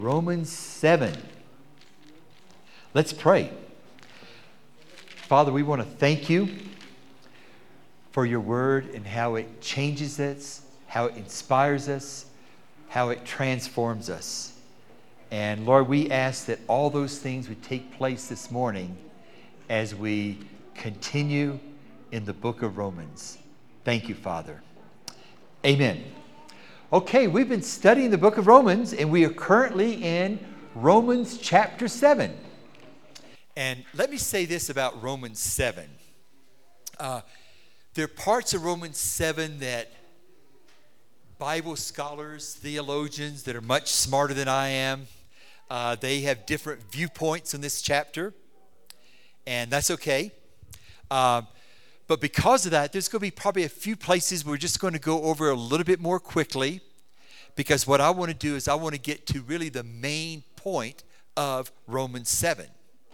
Romans 7. Let's pray. Father, we want to thank you for your word and how it changes us, how it inspires us, how it transforms us. And Lord, we ask that all those things would take place this morning as we continue in the book of Romans. Thank you, Father. Amen. Okay, we've been studying the book of Romans, and we are currently in Romans chapter 7. And let me say this about Romans 7. There are parts of Romans 7 that Bible scholars, theologians that are much smarter than I am, they have different viewpoints on this chapter, and that's okay. But because of that, there's going to be probably a few places we're just going to go over a little bit more quickly, because what I want to do is I want to get to really the main point of Romans 7.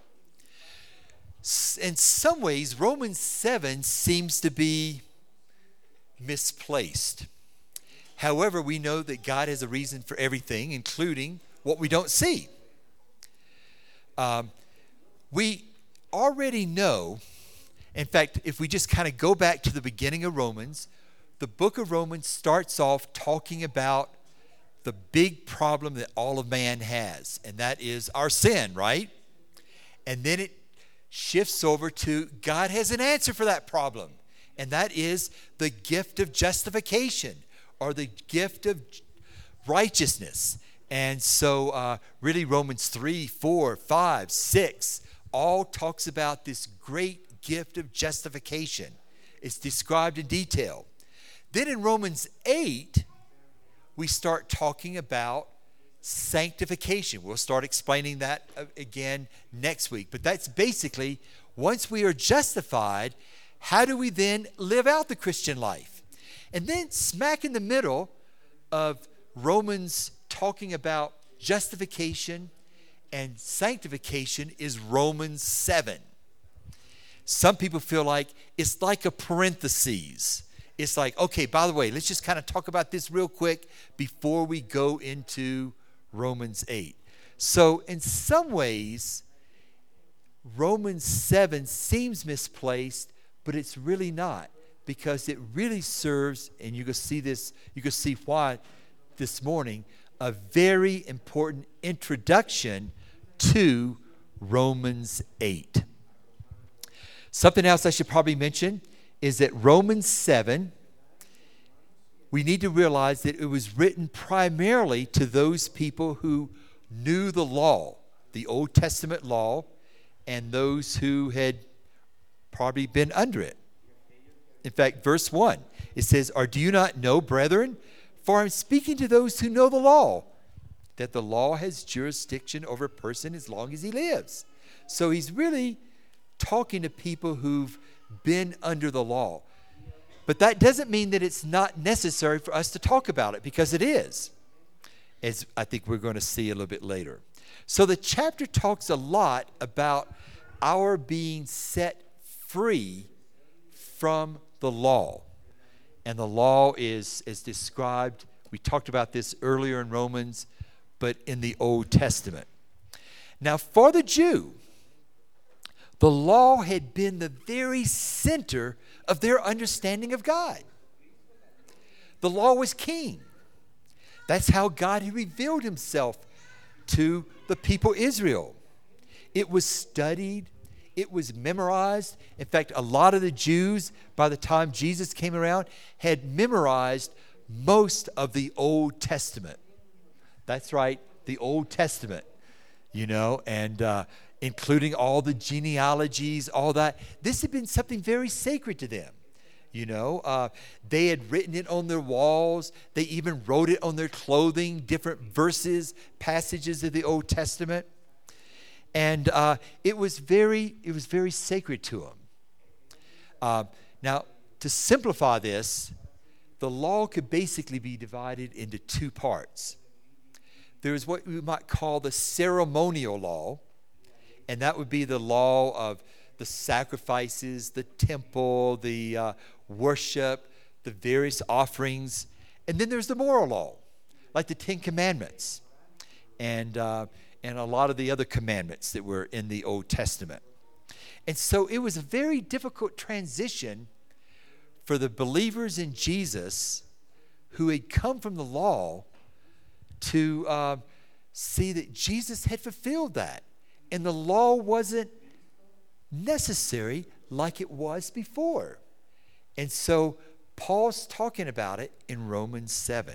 In some ways, Romans 7 seems to be misplaced. However, we know that God has a reason for everything, including what we don't see. We already know. In fact, if we just kind of go back to the beginning of Romans, the book of Romans starts off talking about the big problem that all of man has, and that is our sin, right? And then it shifts over to God has an answer for that problem, and that is the gift of justification, or the gift of righteousness. And so really Romans 3, 4, 5, 6 all talks about this great gift of justification. It's described in detail. Then in Romans 8, we start talking about sanctification. We'll start explaining that again next week. But that's basically, once we are justified, how do we then live out the Christian life? And then smack in the middle of Romans talking about justification and sanctification is Romans 7. Some people feel like it's like a parenthesis. It's like, okay, by the way, let's just kind of talk about this real quick before we go into Romans 8. So in some ways, Romans 7 seems misplaced, but it's really not, because it really serves, and you can see this, you can see why this morning, a very important introduction to Romans 8. Something else I should probably mention is that Romans 7, we need to realize that it was written primarily to those people who knew the law, the Old Testament law, and those who had probably been under it. In fact, verse 1, it says, "Or do you not know, brethren, for I'm speaking to those who know the law, that the law has jurisdiction over a person as long as he lives." So he's really talking to people who've been under the law. But that doesn't mean that it's not necessary for us to talk about it, because it is, as I think we're going to see a little bit later. So the chapter talks a lot about our being set free from the law. And the law is described, we talked about this earlier in Romans, but in the Old Testament. Now, for the Jew, the law had been the very center of their understanding of God. The law was king. That's how God had revealed himself to the people Israel. It was studied. It was memorized. In fact, a lot of the Jews, by the time Jesus came around, had memorized most of the Old Testament. That's right, the Old Testament, and including all the genealogies, all that. This had been something very sacred to them. They had written it on their walls. They even wrote it on their clothing, different verses, passages of the Old Testament. And it was very sacred to them. Now, to simplify this, the law could basically be divided into two parts. There's what we might call the ceremonial law, and that would be the law of the sacrifices, the temple, the worship, the various offerings. And then there's the moral law, like the Ten Commandments. and a lot of the other commandments that were in the Old Testament. And so it was a very difficult transition for the believers in Jesus who had come from the law to see that Jesus had fulfilled that. And the law wasn't necessary like it was before. And so Paul's talking about it in Romans 7.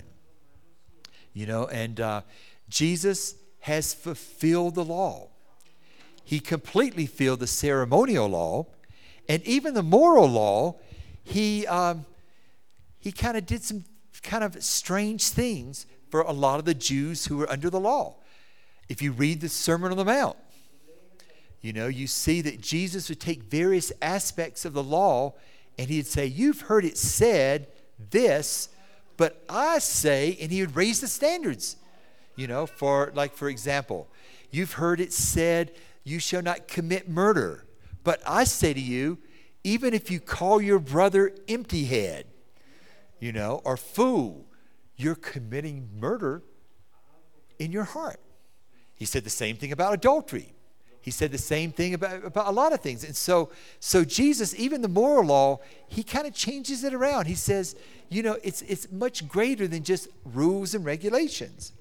And Jesus has fulfilled the law. He completely fulfilled the ceremonial law, and even the moral law. He kind of did some kind of strange things for a lot of the Jews who were under the law. If you read the Sermon on the Mount, you see that Jesus would take various aspects of the law and he'd say, "You've heard it said this, but I say," and he would raise the standards. For example, "You've heard it said, you shall not commit murder. But I say to you, even if you call your brother empty-head, or fool, you're committing murder in your heart." He said the same thing about adultery. He said the same thing about a lot of things. And so Jesus, even the moral law, he kind of changes it around. He says, it's much greater than just rules and regulations.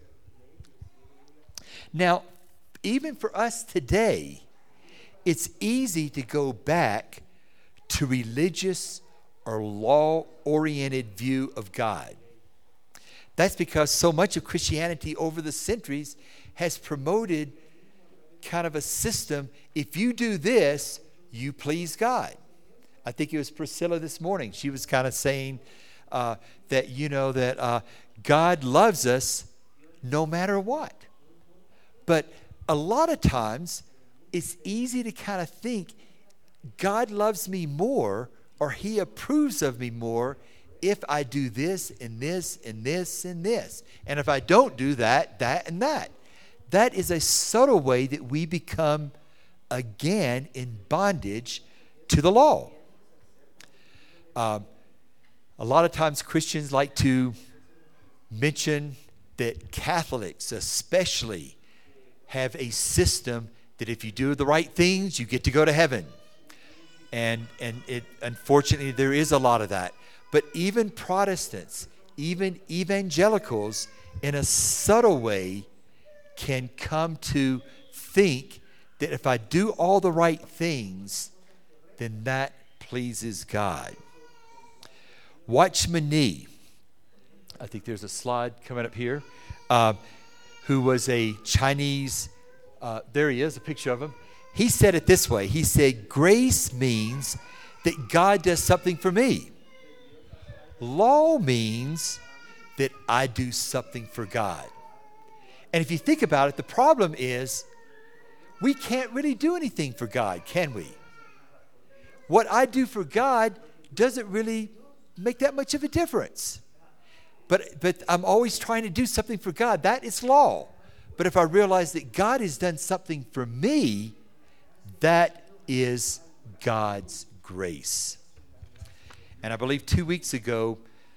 Now, even for us today, it's easy to go back to religious or law-oriented view of God. That's because so much of Christianity over the centuries has promoted kind of a system. If you do this, you please God. I think it was Priscilla this morning. She was kind of saying that God loves us no matter what. But a lot of times, it's easy to kind of think God loves me more, or he approves of me more if I do this and this and this and this. And if I don't do that, that and that. That is a subtle way that we become, again, in bondage to the law. A lot of times Christians like to mention that Catholics especially have a system that if you do the right things, you get to go to heaven. And unfortunately, there is a lot of that. But even Protestants, even evangelicals, in a subtle way, can come to think that if I do all the right things, then that pleases God. Watchman Nee, I think there's a slide coming up here, who was a Chinese, there he is, a picture of him. He said it this way. He said, "Grace means that God does something for me. Law means that I do something for God." And if you think about it, the problem is we can't really do anything for God, can we? What I do for God doesn't really make that much of a difference. But I'm always trying to do something for God. That is law. But if I realize that God has done something for me, that is God's grace. And I believe 2 weeks ago,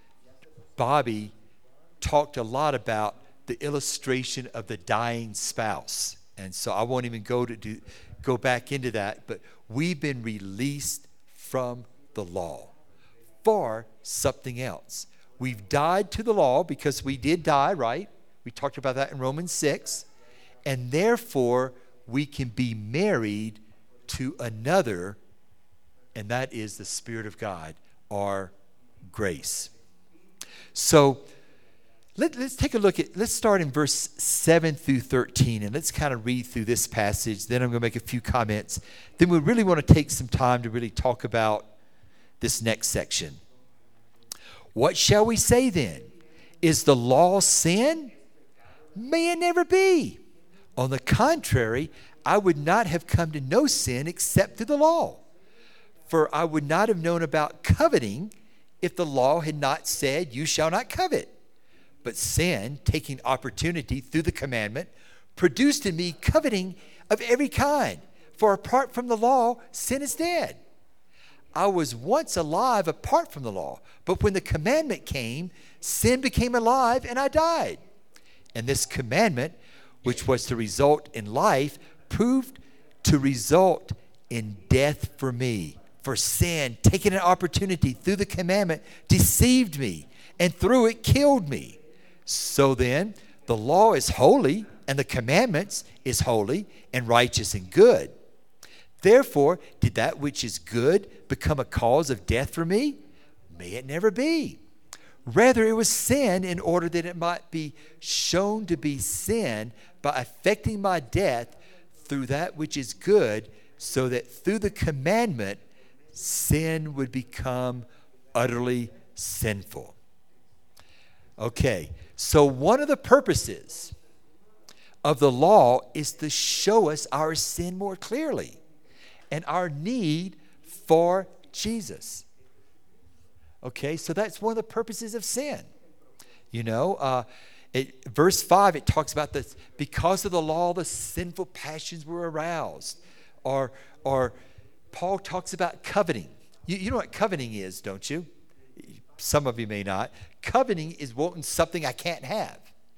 Bobby talked a lot about the illustration of the dying spouse. And so I won't even go back into that, but we've been released from the law for something else. We've died to the law because we did die, right? We talked about that in Romans 6. And therefore, we can be married to another, and that is the Spirit of God, our grace. So let's take a look let's start in verse 7 through 13, and let's kind of read through this passage. Then I'm going to make a few comments. Then we really want to take some time to really talk about this next section. "What shall we say then? Is the law sin? May it never be. On the contrary, I would not have come to know sin except through the law. For I would not have known about coveting if the law had not said, 'You shall not covet.' But sin, taking opportunity through the commandment, produced in me coveting of every kind. For apart from the law, sin is dead. I was once alive apart from the law, but when the commandment came, sin became alive and I died. And this commandment, which was to result in life, proved to result in death for me. For sin, taking an opportunity through the commandment, deceived me, and through it killed me. So then, the law is holy, and the commandments is holy and righteous and good. Therefore, did that which is good become a cause of death for me? May it never be. Rather, it was sin in order that it might be shown to be sin by affecting my death through that which is good, so that through the commandment, sin would become utterly sinful. Okay, so one of the purposes of the law is to show us our sin more clearly and our need for Jesus. Okay, so that's one of the purposes of sin. Verse 5, it talks about this, because of the law, the sinful passions were aroused. Or Paul talks about coveting. You know what coveting is, don't you? Some of you may not. Coveting is wanting something I can't have.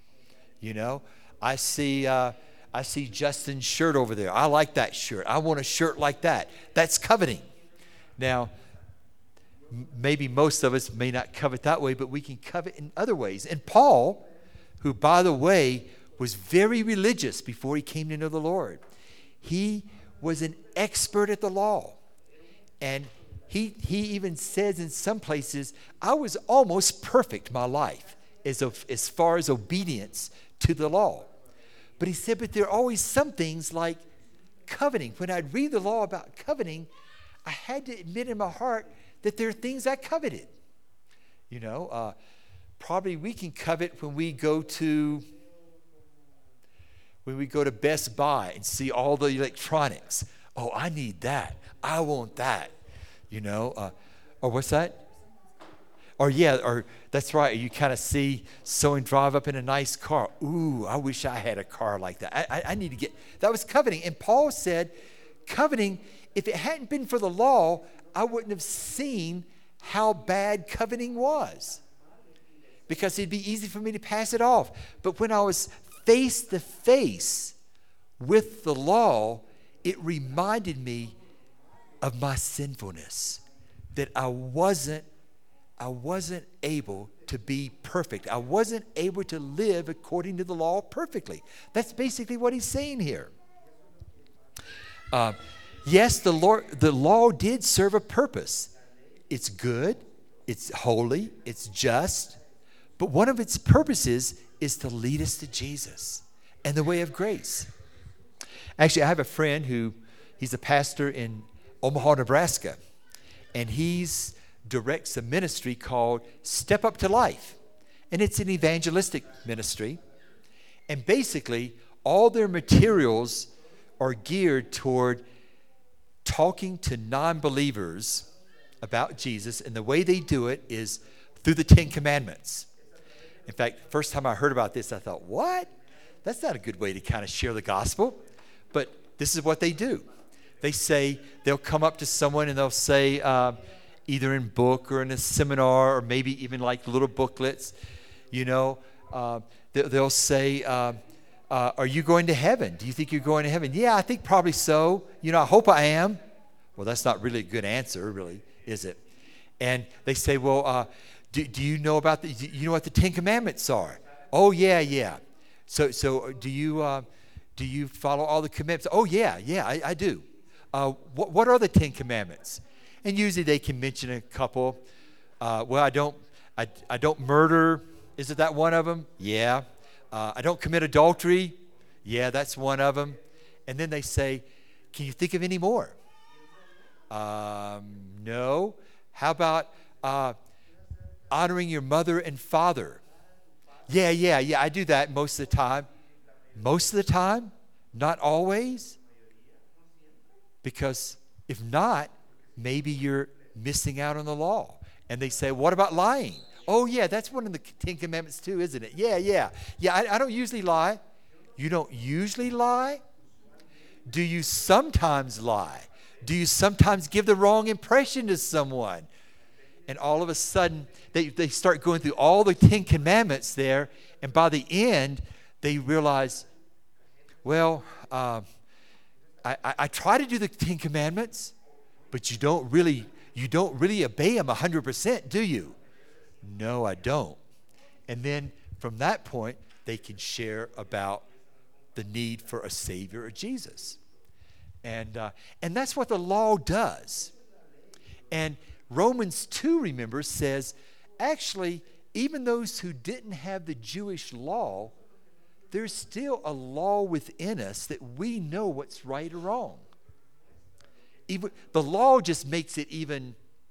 I see Justin's shirt over there. I like that shirt. I want a shirt like that. That's coveting. Now, maybe most of us may not covet that way, but we can covet in other ways. And Paul, who, by the way, was very religious before he came to know the Lord, he was an expert at the law. And he even says in some places, I was almost perfect my life as far as obedience to the law. But he said, but there are always some things like coveting. When I'd read the law about coveting, I had to admit in my heart that there are things I coveted. Probably we can covet when we go to Best Buy and see all the electronics. Oh, I need that. I want that. Or what's that? Or that's right. You kind of see someone drive up in a nice car. Ooh, I wish I had a car like that. I need to get, that was coveting. And Paul said, coveting, if it hadn't been for the law, I wouldn't have seen how bad coveting was, because it'd be easy for me to pass it off. But when I was face to face with the law, it reminded me of my sinfulness, that I wasn't able to be perfect. I wasn't able to live according to the law perfectly. That's basically what he's saying here. Yes, the law did serve a purpose. It's good, it's holy, it's just, but one of its purposes is to lead us to Jesus and the way of grace. Actually, I have a friend he's a pastor in Omaha, Nebraska, and he's directs a ministry called Step Up to Life. And it's an evangelistic ministry. And basically, all their materials are geared toward talking to non-believers about Jesus. And the way they do it is through the Ten Commandments. In fact, first time I heard about this, I thought, what? That's not a good way to kind of share the gospel. But this is what they do. They say, they'll come up to someone and they'll say, either in book or in a seminar or maybe even like little booklets, they'll say, are you going to heaven? Do you think you're going to heaven? Yeah, I think probably so. I hope I am. Well, that's not really a good answer, really, is it? And they say, well, do you know about you know what the Ten Commandments are? Oh, yeah. So do you follow all the commandments? Oh, yeah, I do. What are the Ten Commandments? And usually they can mention a couple. Well, I don't murder. Isn't that one of them? Yeah. I don't commit adultery. Yeah, that's one of them. And then they say, can you think of any more? No. How about honoring your mother and father? Yeah, I do that most of the time. Most of the time? Not always? Because if not, maybe you're missing out on the law. And they say, what about lying? Oh, yeah, that's one of the Ten Commandments too, isn't it? Yeah, I don't usually lie. You don't usually lie? Do you sometimes lie? Do you sometimes give the wrong impression to someone? And all of a sudden, they start going through all the Ten Commandments there, and by the end, they realize, well, I try to do the Ten Commandments, but you don't really obey them 100%, do you? No, I don't. And then from that point, they can share about the need for a Savior or Jesus. And that's what the law does. And Romans 2, remember, says, actually, even those who didn't have the Jewish law, there's still a law within us that we know what's right or wrong. Even the law just makes it even,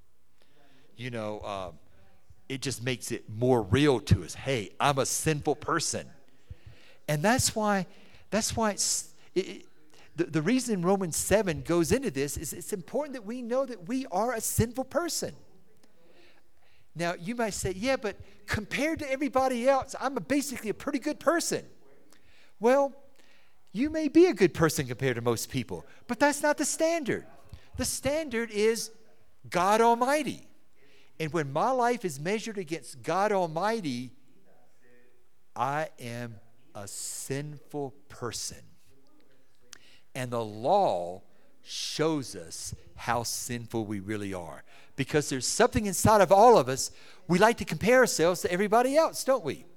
it just makes it more real to us. Hey, I'm a sinful person. And that's why it's, the reason Romans 7 goes into this is it's important that we know that we are a sinful person. Now, you might say, yeah, but compared to everybody else, I'm basically a pretty good person. Well, you may be a good person compared to most people, but that's not the standard. The standard is God Almighty. And when my life is measured against God Almighty, I am a sinful person. And the law shows us how sinful we really are. Because there's something inside of all of us, we like to compare ourselves to everybody else, don't we?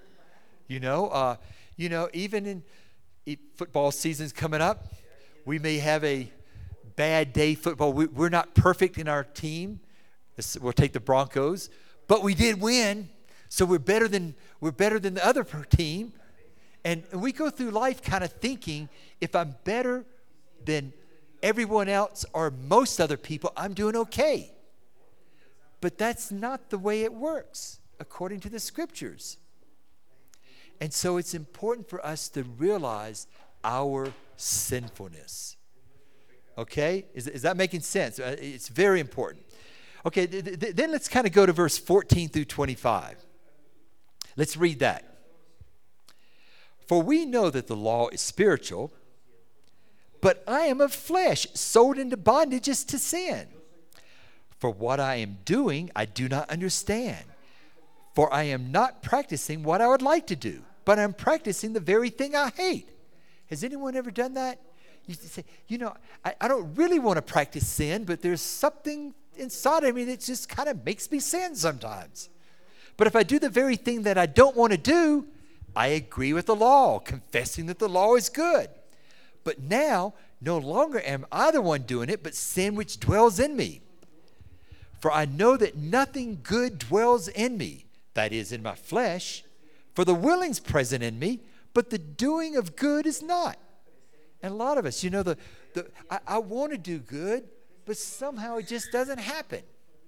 Even in football season's coming up, we may have a bad day football. We're not perfect in our team. We'll take the Broncos, but we did win, so we're better than the other team. And we go through life kind of thinking, if I'm better than everyone else or most other people, I'm doing okay. But that's not the way it works, according to the Scriptures. And so it's important for us to realize our sinfulness. Okay? Is that making sense? It's very important. Okay, then let's kind of go to verse 14 through 25. Let's read that. For we know that the law is spiritual, but I am of flesh, sold into bondages to sin. For what I am doing, I do not understand. For I am not practicing what I would like to do, but I'm practicing the very thing I hate. Has anyone ever done that? You say, I don't really want to practice sin, but there's something inside of me that just kind of makes me sin sometimes. But if I do the very thing that I don't want to do, I agree with the law, confessing that the law is good. But now, no longer am I the one doing it, but sin which dwells in me. For I know that nothing good dwells in me, that is, in my flesh. For the willing's present in me, but the doing of good is not. And a lot of us, I want to do good, but somehow it just doesn't happen.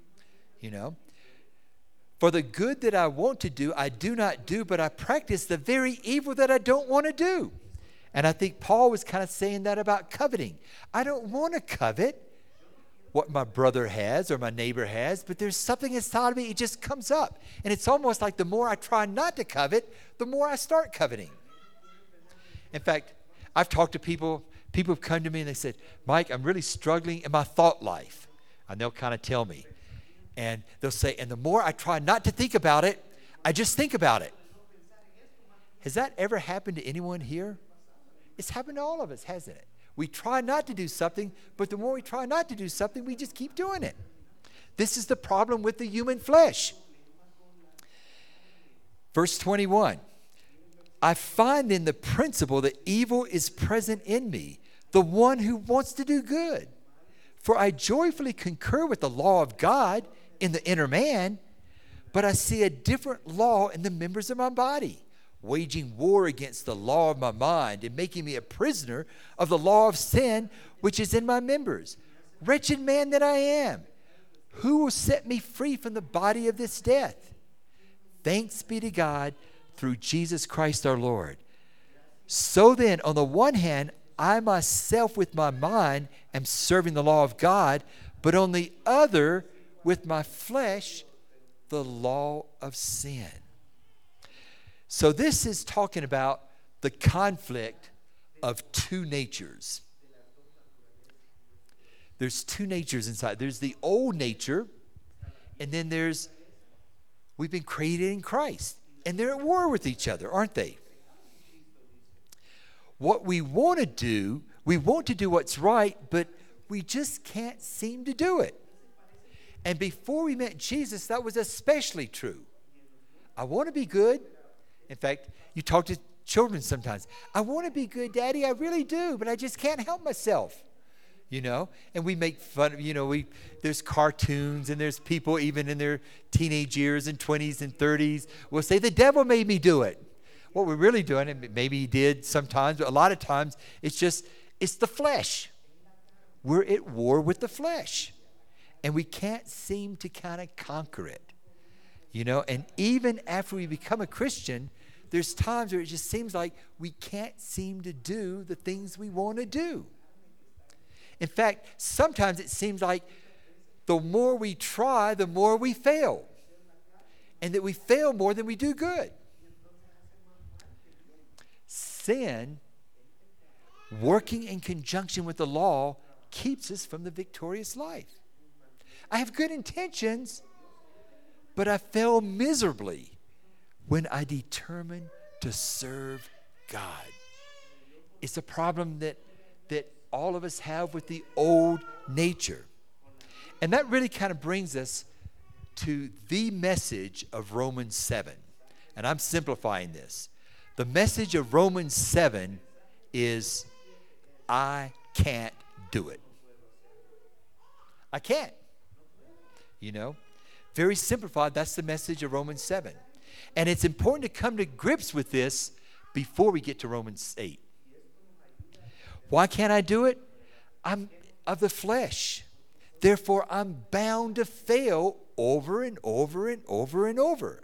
For the good that I want to do, I do not do, but I practice the very evil that I don't want to do. And I think Paul was kind of saying that about coveting. I don't want to covet what my brother has or my neighbor has, but there's something inside of me, it just comes up. And it's almost like the more I try not to covet, the more I start coveting. In fact, I've talked to people have come to me and they said, Mike, I'm really struggling in my thought life. And they'll kind of tell me. And they'll say, and the more I try not to think about it, I just think about it. Has that ever happened to anyone here? It's happened to all of us, hasn't it? We try not to do something, but the more we try not to do something, we just keep doing it. This is the problem with the human flesh. Verse 21. I find in the principle that evil is present in me, the one who wants to do good. For I joyfully concur with the law of God in the inner man, but I see a different law in the members of my body, waging war against the law of my mind and making me a prisoner of the law of sin which is in my members. Wretched man that I am, who will set me free from the body of this death? Thanks be to God through Jesus Christ our Lord. So then, on the one hand, I myself with my mind am serving the law of God, but on the other, with my flesh, the law of sin. So this is talking about the conflict of two natures. There's two natures inside. There's the old nature, and then we've been created in Christ. And they're at war with each other, aren't they? what we want to do what's right, but we just can't seem to do it. And before we met Jesus, that was especially true. I want to be good. In fact, you talk to children sometimes. I want to be good, Daddy. I really do, but I just can't help myself. And we make fun of, there's cartoons and there's people even in their teenage years and 20s and 30s will say, the devil made me do it. What we're really doing, and maybe he did sometimes, but a lot of times, it's the flesh. We're at war with the flesh. And we can't seem to kind of conquer it. And even after we become a Christian, there's times where it just seems like we can't seem to do the things we want to do. In fact, sometimes it seems like the more we try, the more we fail. And that we fail more than we do good. Sin, working in conjunction with the law, keeps us from the victorious life. I have good intentions, but I fail miserably when I determine to serve God. It's a problem that all of us have with the old nature. And that really kind of brings us to the message of Romans 7. And I'm simplifying this. The message of Romans 7 is, I can't do it. I can't. Very simplified, that's the message of Romans 7. And it's important to come to grips with this before we get to Romans 8. Why can't I do it? I'm of the flesh. Therefore, I'm bound to fail over and over and over and over.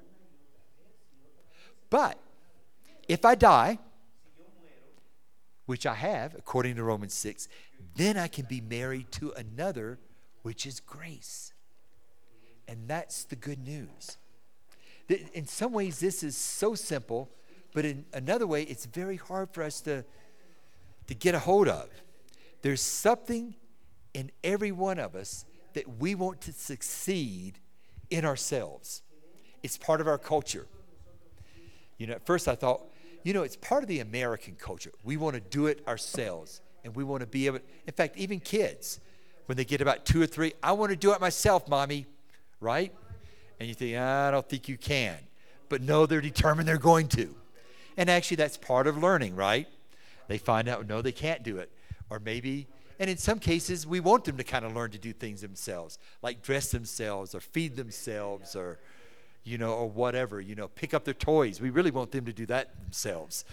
But if I die, which I have, according to Romans 6, then I can be married to another, which is grace. And that's the good news. In some ways, this is so simple, but in another way, it's very hard for us to get a hold of. There's something in every one of us that we want to succeed in ourselves. It's part of our culture. At first I thought, it's part of the American culture. We want to do it ourselves, and we want to be able to, in fact, even kids, when they get about 2 or 3, I want to do it myself, Mommy, right? And you think, I don't think you can. But no, they're determined they're going to. And actually, that's part of learning, right? They find out, no, they can't do it. Or maybe, and in some cases, we want them to kind of learn to do things themselves, like dress themselves or feed themselves or, or whatever, pick up their toys. We really want them to do that themselves,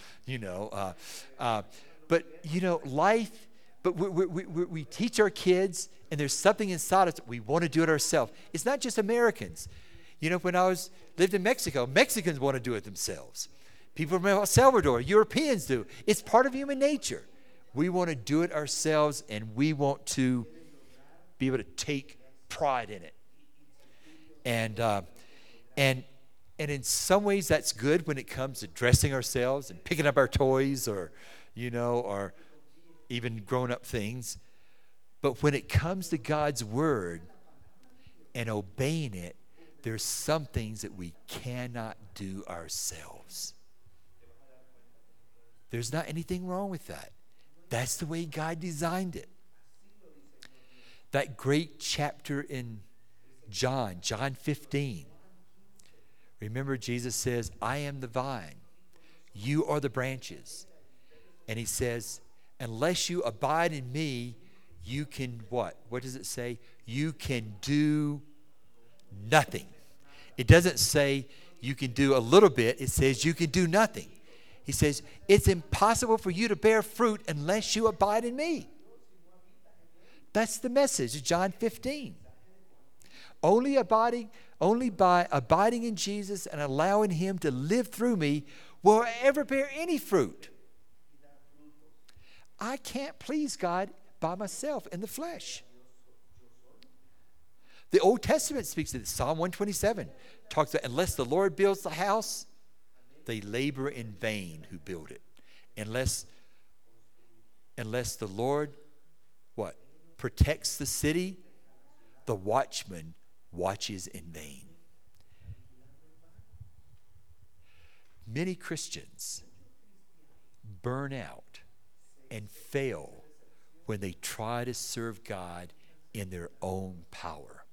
But, life, but we teach our kids, and there's something inside us that we want to do it ourselves. It's not just Americans. When I lived in Mexico, Mexicans want to do it themselves. People from El Salvador, Europeans do. It's part of human nature. We want to do it ourselves, and we want to be able to take pride in it. And in some ways that's good when it comes to dressing ourselves and picking up our toys or even grown-up things. But when it comes to God's word and obeying it, there's some things that we cannot do ourselves. There's not anything wrong with that. That's the way God designed it. That great chapter in John 15. Remember, Jesus says, I am the vine. You are the branches. And he says, unless you abide in me, you can what? What does it say? You can do nothing. It doesn't say you can do a little bit. It says you can do nothing. He says, it's impossible for you to bear fruit unless you abide in me. That's the message of John 15. Only by abiding in Jesus and allowing him to live through me will I ever bear any fruit. I can't please God by myself in the flesh. The Old Testament speaks of this. Psalm 127 talks about, unless the Lord builds the house, they labor in vain who build it. Unless the Lord, what? Protects the city, the watchman watches in vain. Many Christians burn out and fail when they try to serve God in their own power.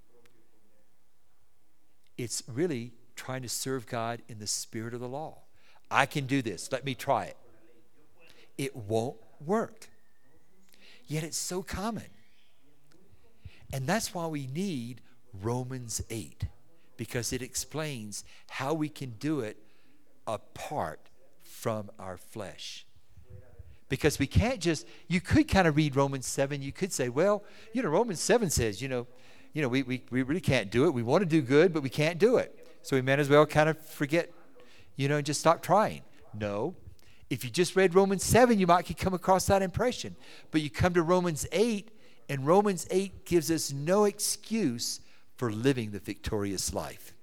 It's really trying to serve God in the spirit of the law. I can do this. Let me try it. It won't work. Yet it's so common. And that's why we need Romans 8, because it explains how we can do it apart from our flesh. Because we can't just, you could kind of read Romans 7. You could say, well, Romans 7 says, we really can't do it. We want to do good, but we can't do it. So we might as well kind of forget, and just stop trying. No. If you just read Romans 7, you might come across that impression. But you come to Romans 8, and Romans 8 gives us no excuse for living the victorious life.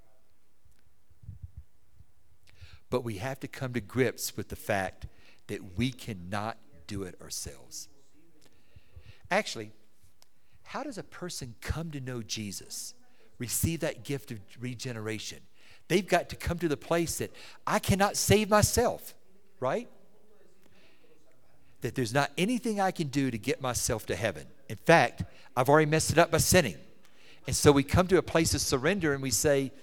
But we have to come to grips with the fact that we cannot do it ourselves. Actually, how does a person come to know Jesus, receive that gift of regeneration? They've got to come to the place that I cannot save myself, right? That there's not anything I can do to get myself to heaven. In fact, I've already messed it up by sinning. And so we come to a place of surrender and we say,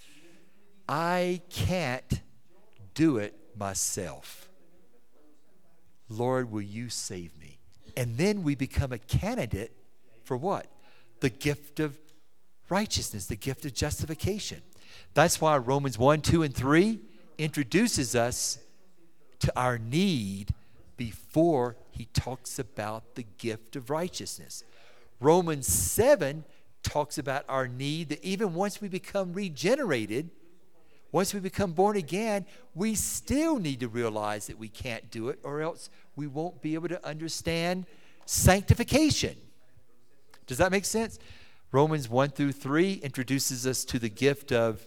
I can't do it myself. Lord, will you save me? And then we become a candidate for what? The gift of righteousness, the gift of justification. That's why Romans 1, 2, and 3 introduces us to our need before he talks about the gift of righteousness. Romans 7 talks about our need that even once we become regenerated, once we become born again, we still need to realize that we can't do it, or else we won't be able to understand sanctification. Does that make sense? Romans 1 through 3 introduces us to the gift of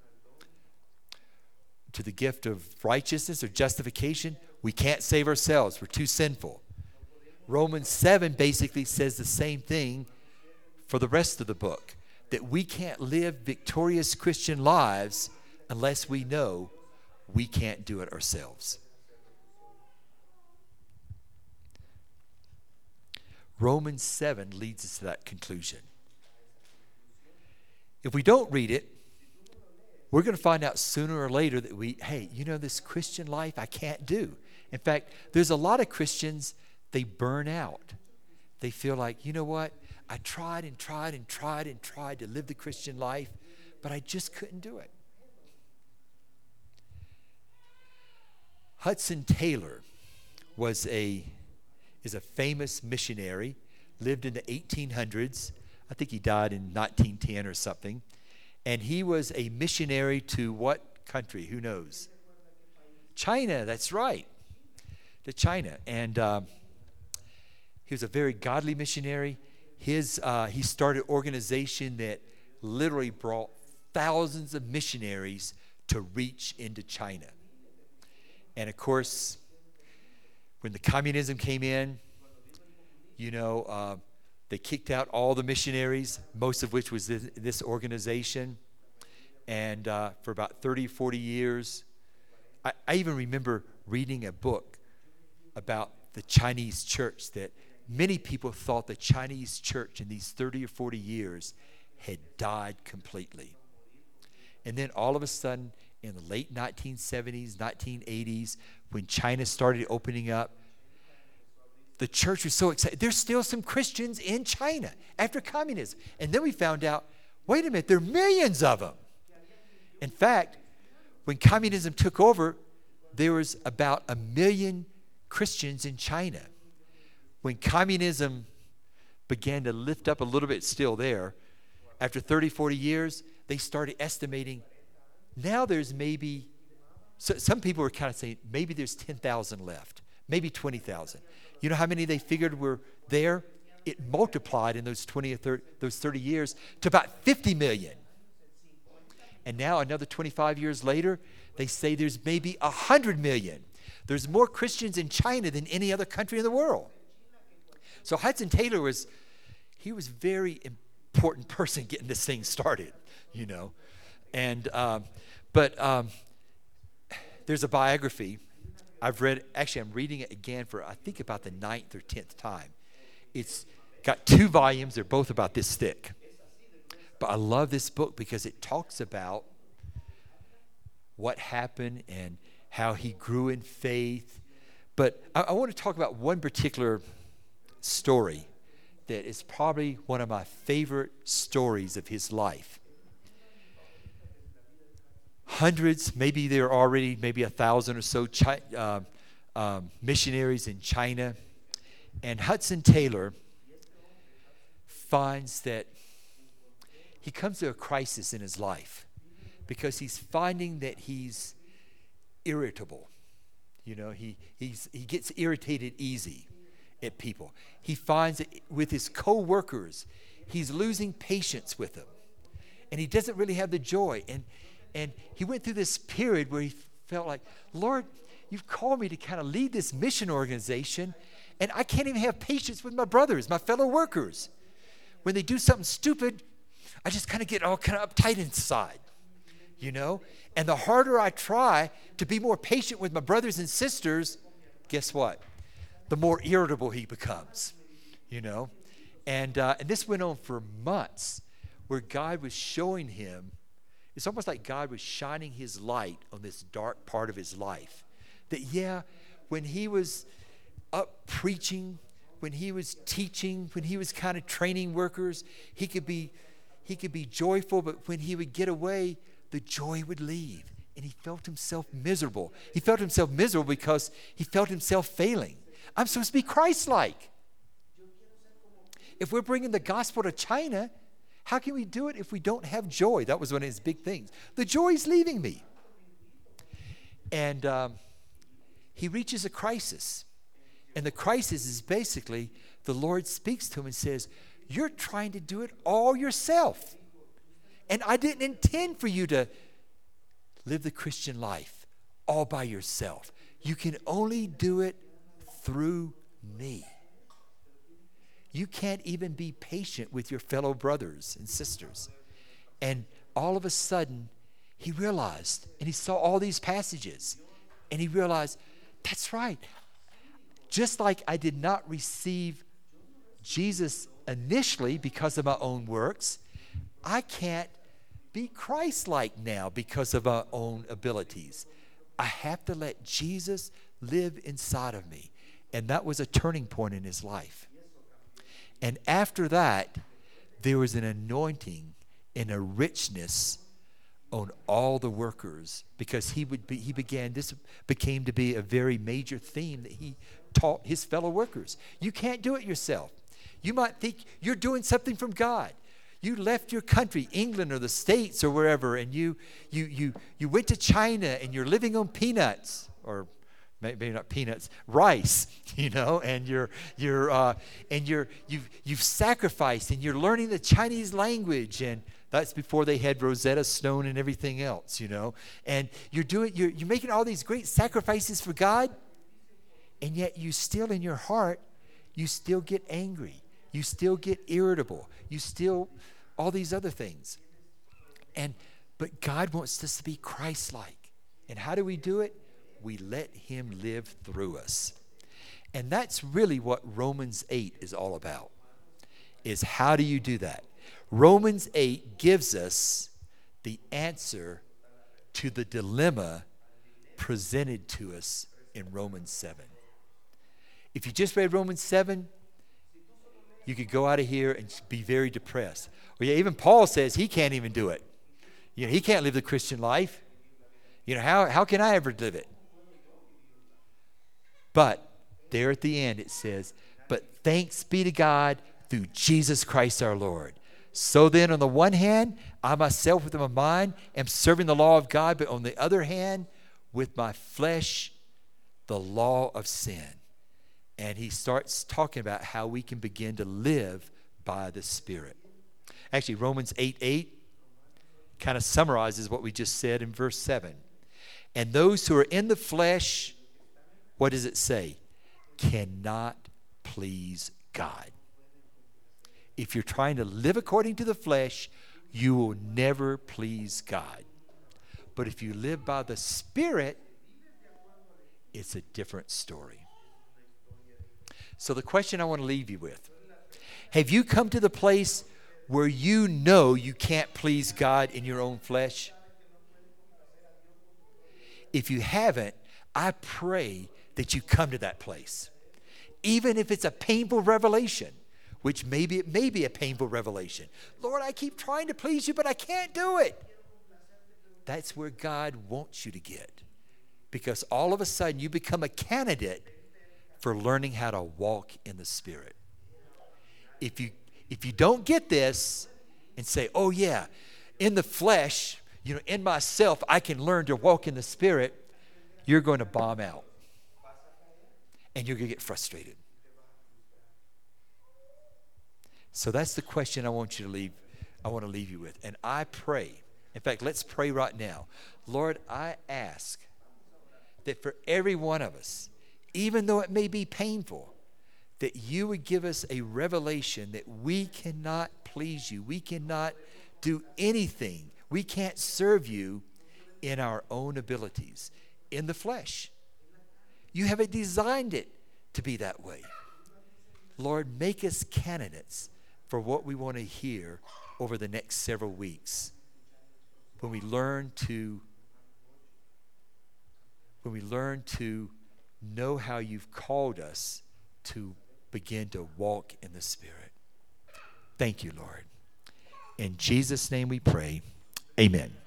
righteousness or justification. We can't save ourselves. We're too sinful. Romans 7 basically says the same thing for the rest of the book, that we can't live victorious Christian lives unless we know we can't do it ourselves. Romans 7 leads us to that conclusion. If we don't read it, we're going to find out sooner or later that this Christian life I can't do. In fact, there's a lot of Christians, they burn out. They feel like, you know what? I tried and tried and tried and tried to live the Christian life, but I just couldn't do it. Hudson Taylor is a famous missionary, lived in the 1800s. I think he died in 1910 or something. And he was a missionary to what country? Who knows? China, that's right. To China. And he was a very godly missionary. He started an organization that literally brought thousands of missionaries to reach into China. And of course, when the communism came in, they kicked out all the missionaries, most of which was this organization. And for about 30, 40 years, I even remember reading a book about the Chinese church that many people thought the Chinese church in these 30 or 40 years had died completely. And then all of a sudden, in the late 1970s, 1980s, when China started opening up, the church was so excited. There's still some Christians in China after communism. And then we found out, wait a minute, there are millions of them. In fact, when communism took over, there was about 1 million Christians in China. When communism began to lift up a little bit, still there, after 30, 40 years, they started estimating, now there's maybe, so some people were kind of saying, maybe there's 10,000 left, maybe 20,000. You know how many they figured were there? It multiplied in those 30 years to about 50 million. And now another 25 years later, they say there's maybe 100 million. There's more Christians in China than any other country in the world. So Hudson Taylor was a very important person getting this thing started, And, but there's a biography. I've read, actually I'm reading it again for I think about the 9th or 10th time. It's got 2 volumes. They're both about this thick. But I love this book because it talks about what happened and how he grew in faith. But I want to talk about one particular story that is probably one of my favorite stories of his life. Hundreds, maybe there are already maybe 1,000 or so missionaries in China. And Hudson Taylor finds that he comes to a crisis in his life because he's finding that he's irritable. You know, he gets irritated easy at people. He finds that with his co-workers, he's losing patience with them. And he doesn't really have the joy. And he went through this period where he felt like, Lord, you've called me to kind of lead this mission organization, and I can't even have patience with my brothers, my fellow workers. When they do something stupid, I just kind of get all kind of uptight inside, you know? And the harder I try to be more patient with my brothers and sisters, guess what? The more irritable he becomes, you know? And this went on for months where God was showing him, it's almost like God was shining his light on this dark part of his life. That, yeah, when he was up preaching, when he was teaching, when he was kind of training workers, he could be joyful, but when he would get away, the joy would leave. And he felt himself miserable. He felt himself miserable because he felt himself failing. I'm supposed to be Christ-like. If we're bringing the gospel to China, how can we do it if we don't have joy? That was one of his big things. The joy's leaving me. And he reaches a crisis. And the crisis is basically the Lord speaks to him and says, you're trying to do it all yourself. And I didn't intend for you to live the Christian life all by yourself. You can only do it through me. You can't even be patient with your fellow brothers and sisters. And all of a sudden, he realized, and he saw all these passages, and he realized, that's right. Just like I did not receive Jesus initially because of my own works, I can't be Christ-like now because of my own abilities. I have to let Jesus live inside of me. And that was a turning point in his life. And after that, there was an anointing and a richness on all the workers because this became to be a very major theme that he taught his fellow workers. You can't do it yourself. You might think you're doing something from God. You left your country, England or the States or wherever, and you went to China and you're living on peanuts, or maybe not peanuts, rice, you know, and you've sacrificed and you're learning the Chinese language, and that's before they had Rosetta Stone and everything else, you know. And you're making all these great sacrifices for God, and yet you still in your heart, you still get angry. You still get irritable. You still, all these other things. But God wants us to be Christ-like. And how do we do it? We let him live through us. And that's really what Romans 8 is all about, is how do you do that? Romans 8 gives us the answer to the dilemma presented to us in Romans 7. If you just read Romans 7, you could go out of here and be very depressed. Well, yeah, even Paul says he can't even do it. You know, he can't live the Christian life. You know, how can I ever live it? But there at the end it says, but thanks be to God through Jesus Christ our Lord. So then on the one hand, I myself with my mind am serving the law of God, but on the other hand, with my flesh, the law of sin. And he starts talking about how we can begin to live by the Spirit. Actually, Romans 8:8 kind of summarizes what we just said in verse 7. And those who are in the flesh, what does it say? Cannot please God. If you're trying to live according to the flesh, you will never please God. But if you live by the Spirit, it's a different story. So the question I want to leave you with, have you come to the place where you know you can't please God in your own flesh? If you haven't, I pray that you come to that place. Even if it's a painful revelation, which maybe it may be a painful revelation. Lord, I keep trying to please you, but I can't do it. That's where God wants you to get. Because all of a sudden you become a candidate for learning how to walk in the Spirit. If you don't get this and say, oh yeah, in the flesh, in myself, I can learn to walk in the Spirit, you're going to bomb out. And you're going to get frustrated. So that's the question I want to leave you with. And I pray, in fact, let's pray right now. Lord, I ask that for every one of us, even though it may be painful, that you would give us a revelation that we cannot please you. We cannot do anything. We can't serve you in our own abilities, in the flesh. You haven't designed it to be that way. Lord, make us candidates for what we want to hear over the next several weeks when we learn to know how you've called us to begin to walk in the Spirit. Thank you, Lord. In Jesus' name we pray. Amen.